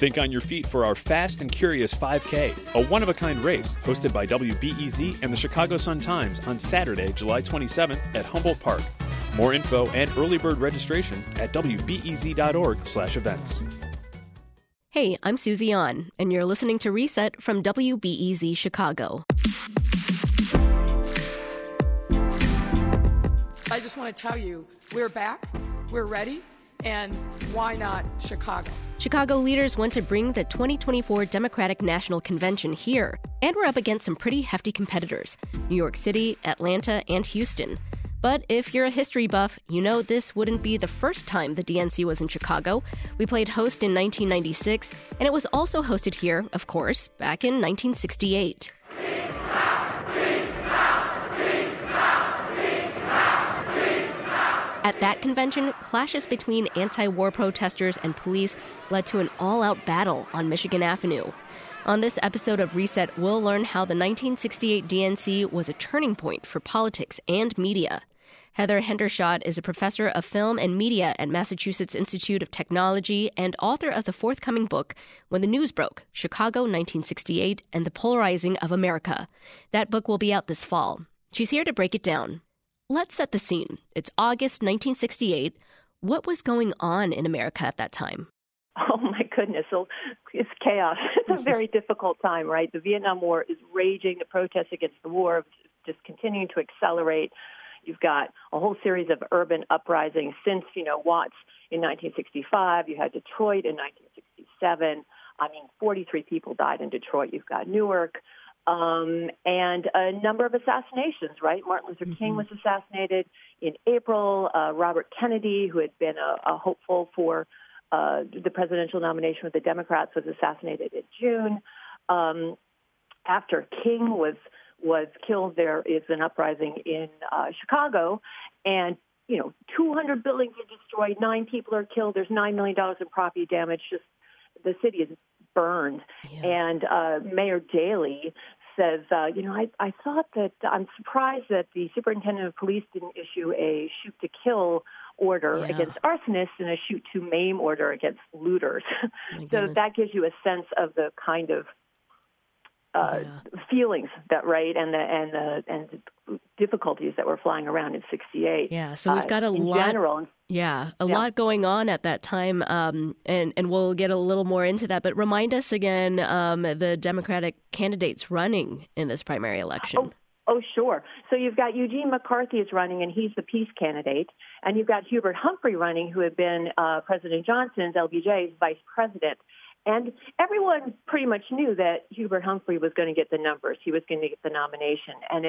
Think on your feet for our Fast and Curious 5K, a one-of-a-kind race hosted by WBEZ and the Chicago Sun-Times on Saturday, July 27th at Humboldt Park. More info and early bird registration at wbez.org/events. Hey, I'm Susie An, and you're listening to Reset from WBEZ Chicago. I just want to tell you, we're back, we're ready, and why not Chicago? Chicago leaders want to bring the 2024 Democratic National Convention here, and we're up against some pretty hefty competitors: New York City, Atlanta, and Houston. But if you're a history buff, you know this wouldn't be the first time the DNC was in Chicago. We played host in 1996, and it was also hosted here, of course, back in 1968. At that convention, clashes between anti-war protesters and police led to an all-out battle on Michigan Avenue. On this episode of Reset, we'll learn how the 1968 DNC was a turning point for politics and media. Heather Hendershot is a professor of film and media at Massachusetts Institute of Technology and author of the forthcoming book, When the News Broke, Chicago 1968 and the Polarizing of America. That book will be out this fall. She's here to break it down. Let's set the scene. It's August 1968. What was going on in America at that time? Oh, my goodness. So it's chaos. It's a very difficult time, right? The Vietnam War is raging. The protests against the war are just continuing to accelerate. You've got a whole series of urban uprisings since, Watts in 1965. You had Detroit in 1967. 43 people died in Detroit. You've got Newark. And a number of assassinations, right? Martin Luther King was assassinated in April. Robert Kennedy, who had been a hopeful for the presidential nomination with the Democrats, was assassinated in June. After King was killed, there is an uprising in Chicago, and 200 buildings are destroyed. 9 people are killed. There's $9 million in property damage. Just the city is burned. Yeah. And Mayor Daley says, I thought that I'm surprised that the superintendent of police didn't issue a shoot-to-kill order against arsonists and a shoot-to-maim order against looters. So that gives you a sense of the kind of feelings that, right, and the difficulties that were flying around in 68. Yeah, so we've got a lot going on at that time, and we'll get a little more into that. But remind us again the Democratic candidates running in this primary election. Oh, sure. So you've got Eugene McCarthy is running, and he's the peace candidate. And you've got Hubert Humphrey running, who had been President Johnson's, LBJ's, vice president. And everyone pretty much knew that Hubert Humphrey was going to get the numbers. He was going to get the nomination. And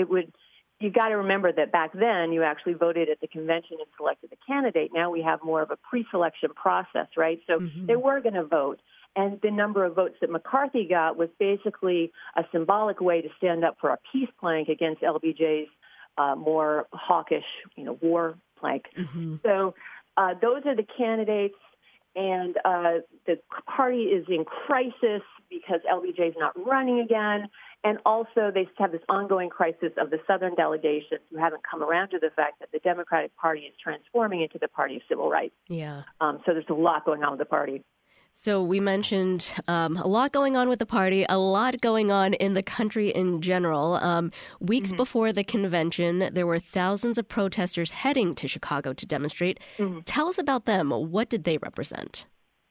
you got to remember that back then you actually voted at the convention and selected the candidate. Now we have more of a pre-selection process, right? So they were going to vote. And the number of votes that McCarthy got was basically a symbolic way to stand up for a peace plank against LBJ's more hawkish, war plank. So those are the candidates. And the party is in crisis because LBJ is not running again. And also they have this ongoing crisis of the Southern delegations who haven't come around to the fact that the Democratic Party is transforming into the party of civil rights. Yeah. So there's a lot going on with the party. So we mentioned a lot going on with the party, a lot going on in the country in general. Weeks before the convention, there were thousands of protesters heading to Chicago to demonstrate. Tell us about them. What did they represent?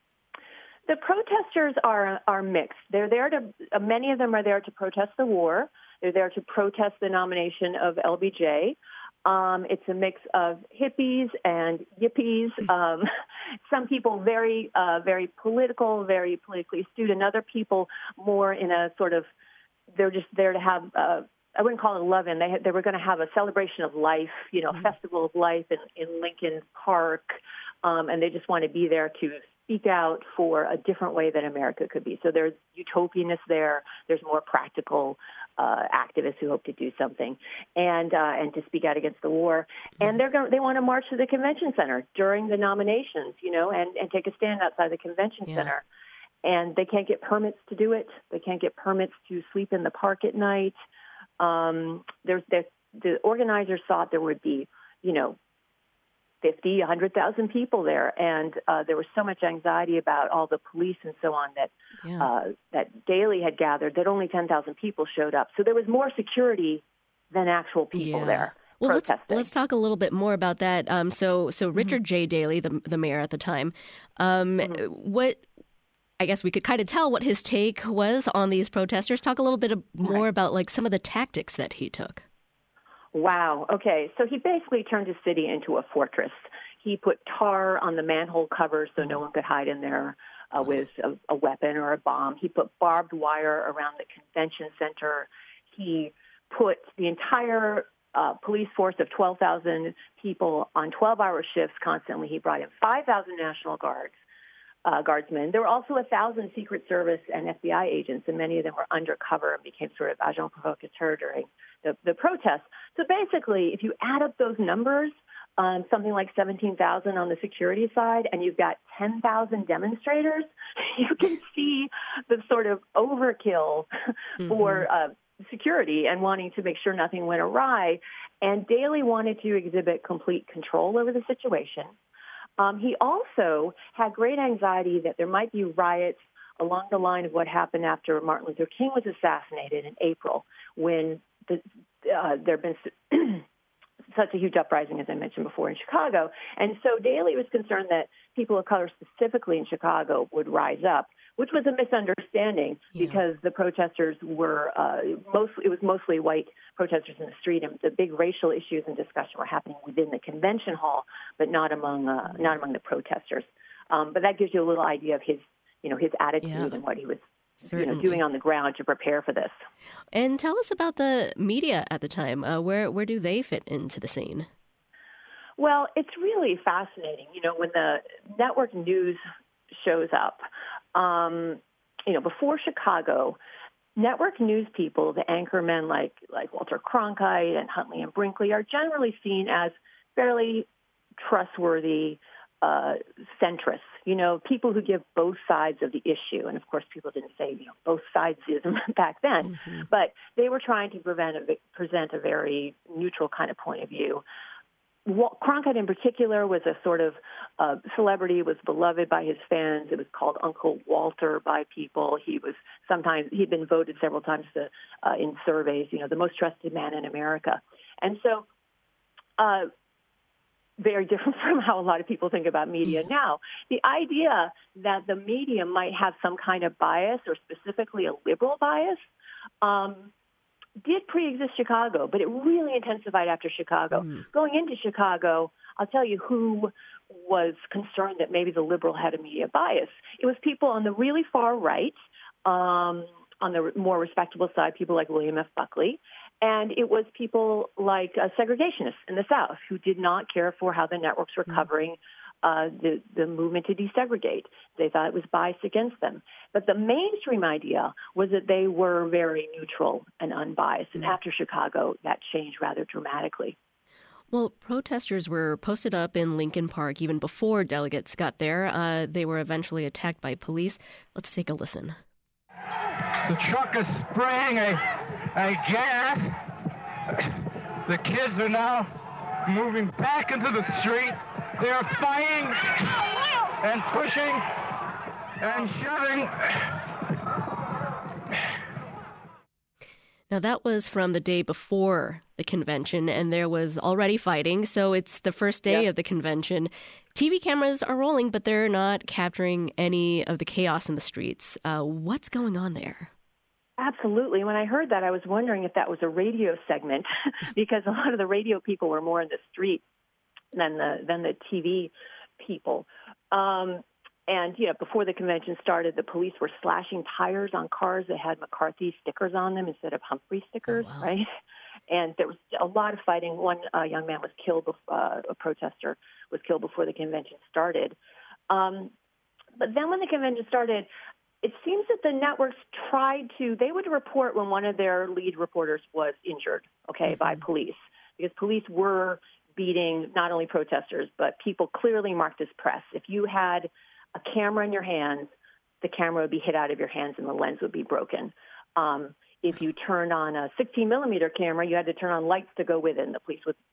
The protesters are mixed. They're there many of them are there to protest the war. They're there to protest the nomination of LBJ. It's a mix of hippies and yippies. Some people very political, very politically astute, and other people more in a sort of, they're just there to have, I wouldn't call it a love-in. They were going to have a celebration of life, a festival of life in Lincoln Park, and they just want to be there to speak out for a different way that America could be. So there's utopianists there. There's more practical activists who hope to do something and to speak out against the war. And they want to march to the convention center during the nominations, and take a stand outside the convention center. And they can't get permits to do it. They can't get permits to sleep in the park at night. The organizers thought there would be, 50, 100,000 people there. And there was so much anxiety about all the police and so on that Daley had gathered that only 10,000 people showed up. So there was more security than actual people there. Well, let's talk a little bit more about that. So Richard J. Daley, the mayor at the time, what I guess we could kind of tell what his take was on these protesters. Talk a little bit more about like some of the tactics that he took. Wow. Okay. So he basically turned his city into a fortress. He put tar on the manhole covers so no one could hide in there with a weapon or a bomb. He put barbed wire around the convention center. He put the entire police force of 12,000 people on 12-hour shifts constantly. He brought in 5,000 National Guardsmen. There were also 1,000 Secret Service and FBI agents, and many of them were undercover and became sort of agents provocateurs during the protests. So basically, if you add up those numbers, something like 17,000 on the security side, and you've got 10,000 demonstrators, you can see the sort of overkill for security and wanting to make sure nothing went awry. And Daley wanted to exhibit complete control over the situation. He also had great anxiety that there might be riots along the line of what happened after Martin Luther King was assassinated in April, when there had been such a huge uprising, as I mentioned before, in Chicago. And so Daley was concerned that people of color specifically in Chicago would rise up, which was a misunderstanding because the protesters were mostly white protesters in the street, and the big racial issues and discussion were happening within the convention hall, but not among the protesters. But that gives you a little idea of his attitude and what he was doing on the ground to prepare for this. And tell us about the media at the time. Where do they fit into the scene? Well, it's really fascinating. When the network news shows up, before Chicago, network news people, the anchormen like Walter Cronkite and Huntley and Brinkley, are generally seen as fairly trustworthy centrists, people who give both sides of the issue. And of course, people didn't say, both sidesism back then, but they were trying to present a very neutral kind of point of view. Cronkite in particular was a sort of celebrity, was beloved by his fans. It was called Uncle Walter by people. He'd been voted several times in surveys, the most trusted man in America. And so, very different from how a lot of people think about media now. The idea that the media might have some kind of bias, or specifically a liberal bias, did pre-exist Chicago, but it really intensified after Chicago. Going into Chicago, I'll tell you who was concerned that maybe the liberal had a media bias. It was people on the really far right, on the more respectable side, people like William F. Buckley, and it was people like segregationists in the South who did not care for how the networks were covering the movement to desegregate. They thought it was biased against them. But the mainstream idea was that they were very neutral and unbiased. And after Chicago, that changed rather dramatically. Well, protesters were posted up in Lincoln Park even before delegates got there. They were eventually attacked by police. Let's take a listen. The truck is spraying a gas. The kids are now moving back into the street. They're fighting and pushing and shoving. Now, that was from the day before the convention, and there was already fighting. So it's the first day of the convention. TV cameras are rolling, but they're not capturing any of the chaos in the streets. What's going on there? Absolutely. When I heard that, I was wondering if that was a radio segment, because a lot of the radio people were more in the street than the TV people. And before the convention started, the police were slashing tires on cars that had McCarthy stickers on them instead of Humphrey stickers, right? And there was a lot of fighting. One young man was killed, a protester was killed before the convention started. But then when the convention started, it seems that the networks they would report when one of their lead reporters was injured, by police, because police were beating not only protesters, but people clearly marked as press. If you had a camera in your hands, the camera would be hit out of your hands and the lens would be broken. If you turned on a 16-millimeter camera, you had to turn on lights to go with it, and the police would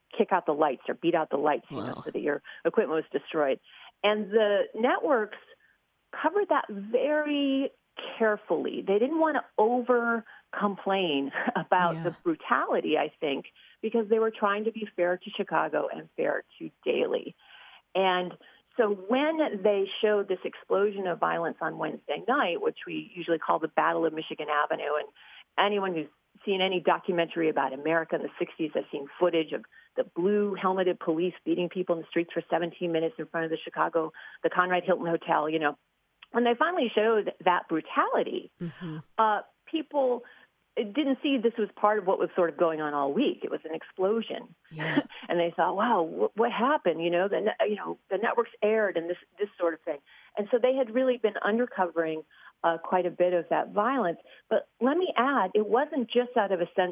kick out the lights or beat out the lights, so that your equipment was destroyed. And the networks covered that very carefully. They didn't want to over-complain about the brutality, I think, because they were trying to be fair to Chicago and fair to Daley. And so when they showed this explosion of violence on Wednesday night, which we usually call the Battle of Michigan Avenue, and anyone who's seen any documentary about America in the 60s has seen footage of the blue helmeted police beating people in the streets for 17 minutes in front of the Conrad Hilton Hotel, When they finally showed that brutality, people didn't see this was part of what was sort of going on all week. It was an explosion. Yeah. And they thought, wow, what happened? The networks aired and this sort of thing. And so they had really been undercovering quite a bit of that violence. But let me add, it wasn't just out of a sense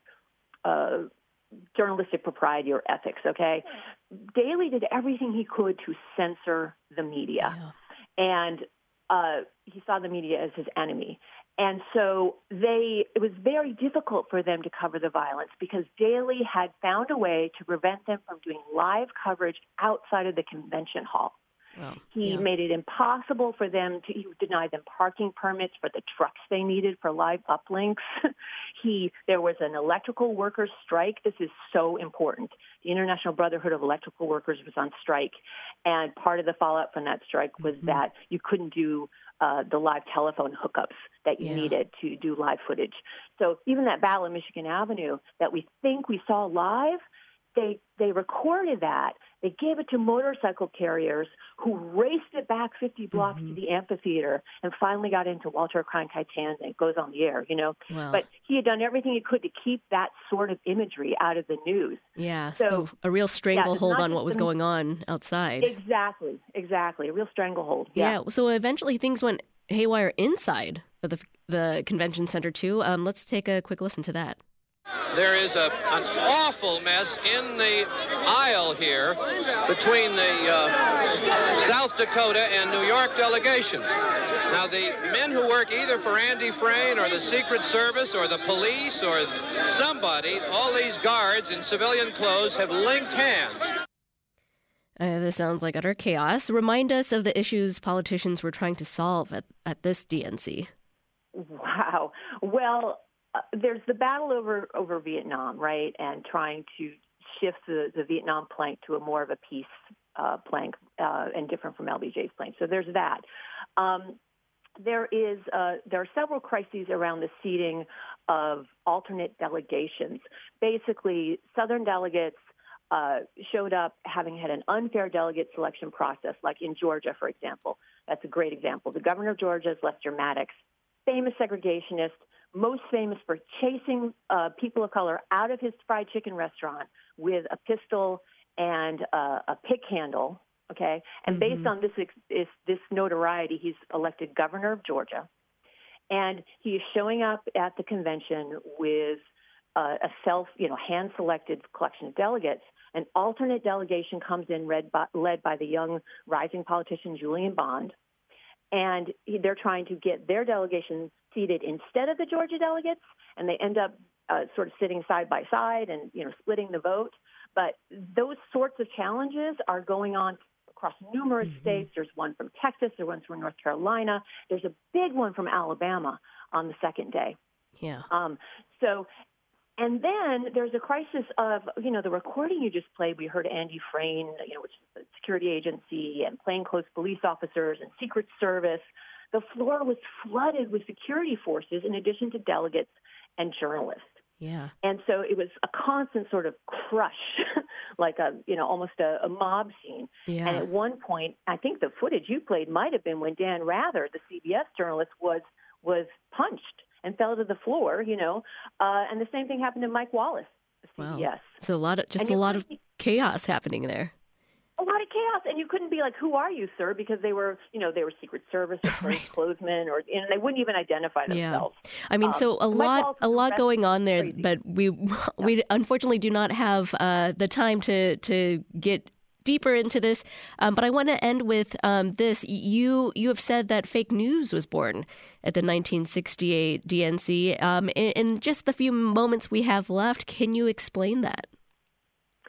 of journalistic propriety or ethics, okay? Daley did everything he could to censor the media. Yeah. And he saw the media as his enemy. And so it was very difficult for them to cover the violence because Daley had found a way to prevent them from doing live coverage outside of the convention hall. Wow. He made it impossible for them he denied them parking permits for the trucks they needed for live uplinks. There was an electrical workers strike. This is so important. The International Brotherhood of Electrical Workers was on strike. And part of the fallout from that strike was that you couldn't do the live telephone hookups that you needed to do live footage. So even that Battle of Michigan Avenue that we think we saw live, they recorded that. They gave it to motorcycle carriers who raced it back 50 blocks to the amphitheater and finally got into Walter Cronkite-Tan and it goes on the air, Wow. But he had done everything he could to keep that sort of imagery out of the news. Yeah, so a real stranglehold on what was going on outside. Exactly. A real stranglehold. Yeah, so eventually things went haywire inside of the convention center, too. Let's take a quick listen to that. There is an awful mess in the aisle here between the South Dakota and New York delegations. Now, the men who work either for Andy Frain or the Secret Service or the police or somebody, all these guards in civilian clothes have linked hands. This sounds like utter chaos. Remind us of the issues politicians were trying to solve at this DNC. Wow. Well, there's the battle over Vietnam, right, and trying to shift the Vietnam plank to a more of a peace plank and different from LBJ's plank. So there's that. There are several crises around the seating of alternate delegations. Basically, Southern delegates showed up having had an unfair delegate selection process, like in Georgia, for example. That's a great example. The governor of Georgia is Lester Maddox, famous segregationist, most famous for chasing people of color out of his fried chicken restaurant with a pistol and a pick handle, okay? And based on this notoriety, he's elected governor of Georgia. And he is showing up at the convention with a hand-selected collection of delegates. An alternate delegation comes in led by the young rising politician Julian Bond. And they're trying to get their delegation seated instead of the Georgia delegates, and they end up sort of sitting side by side and, splitting the vote. But those sorts of challenges are going on across numerous states. There's one from Texas. There's one from North Carolina. There's a big one from Alabama on the second day. Yeah. And then there's a crisis of, the recording you just played. We heard Andy Frain, which is a security agency, and plainclothes police officers and Secret Service. The floor was flooded with security forces in addition to delegates and journalists. Yeah. And so it was a constant sort of crush, like almost a mob scene. Yeah. And at one point, I think the footage you played might have been when Dan Rather, the CBS journalist, was punched and fell to the floor, and the same thing happened to Mike Wallace, the CBS. Wow. So a lot of chaos happening there. A lot of chaos, and you couldn't be like, "Who are you, sir?" Because they were Secret Service or plainclothesmen, and they wouldn't even identify themselves. Yeah. I mean, so a lot going on there, crazy. But we unfortunately do not have the time to get deeper into this. But I want to end with this. You have said that fake news was born at the 1968 DNC. In just the few moments we have left, can you explain that?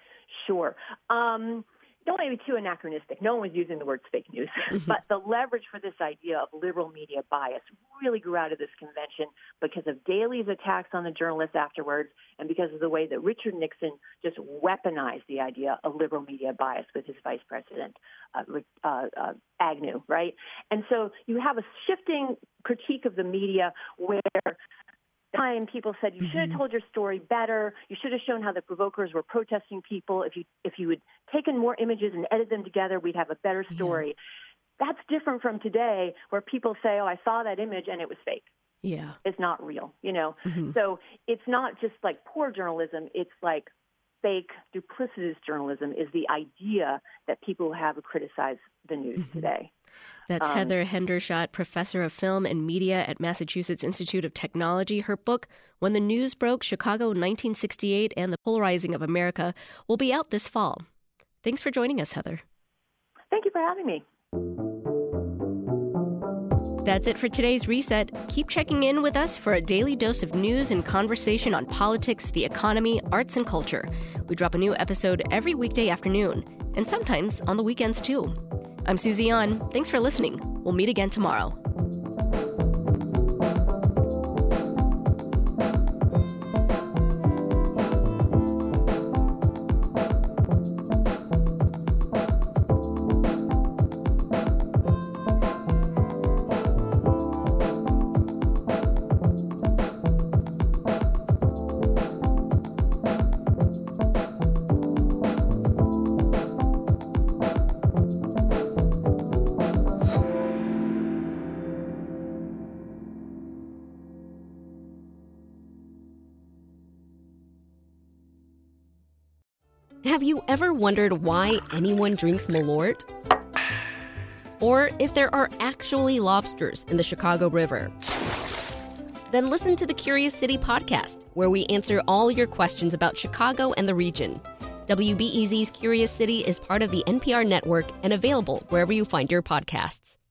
Sure. Don't want to be too anachronistic. No one was using the words fake news. But the leverage for this idea of liberal media bias really grew out of this convention because of Daley's attacks on the journalists afterwards and because of the way that Richard Nixon just weaponized the idea of liberal media bias with his vice president, Agnew, right? And so you have a shifting critique of the media where time people said you should have told your story better. You should have shown how the provokers were protesting people. If you had taken more images and edited them together, we'd have a better story. Yeah. That's different from today where people say, oh, I saw that image and it was fake. Yeah. It's not real, you know. So it's not just like poor journalism. It's like fake, duplicitous journalism is the idea that people have criticized the news today. That's Heather Hendershot, professor of film and media at Massachusetts Institute of Technology. Her book, When the News Broke, Chicago 1968 and the Polarizing of America, will be out this fall. Thanks for joining us, Heather. Thank you for having me. That's it for today's Reset. Keep checking in with us for a daily dose of news and conversation on politics, the economy, arts, and culture. We drop a new episode every weekday afternoon, and sometimes on the weekends, too. I'm Susie An. Thanks for listening. We'll meet again tomorrow. Have you ever wondered why anyone drinks Malort? Or if there are actually lobsters in the Chicago River? Then listen to the Curious City podcast, where we answer all your questions about Chicago and the region. WBEZ's Curious City is part of the NPR network and available wherever you find your podcasts.